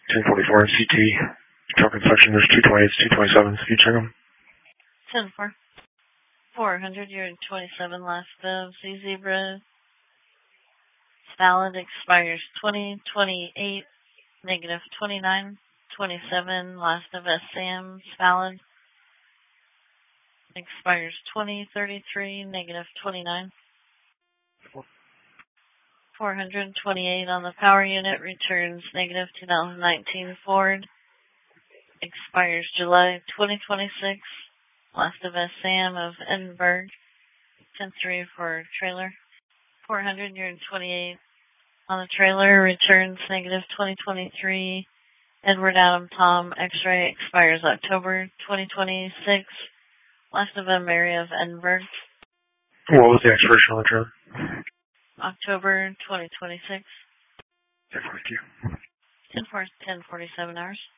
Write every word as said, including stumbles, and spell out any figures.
ten forty-four C T. Truck inspection, there's two twenty-eights, two twenty-sevens. You check them. ten four. four hundred, you're twenty-seven last of C Zebra. Valid expires twenty twenty-eight, negative twenty-nine, twenty-seven, last of S Sam's valid. Expires twenty thirty-three, negative twenty-nine. four hundred twenty-eight on the power unit, returns negative two thousand nineteen Ford. Expires July twenty twenty-six. Last of S Sam of Edinburgh. ten three for trailer. four hundred, you're twenty-eight on the trailer, returns negative twenty twenty-three. Edward Adam Tom X-ray expires October twenty twenty-six. Last of them, Mary of Edinburgh. What was the expiration on the trailer? October twenty twenty-six. Thank you. ten forty-seven hours.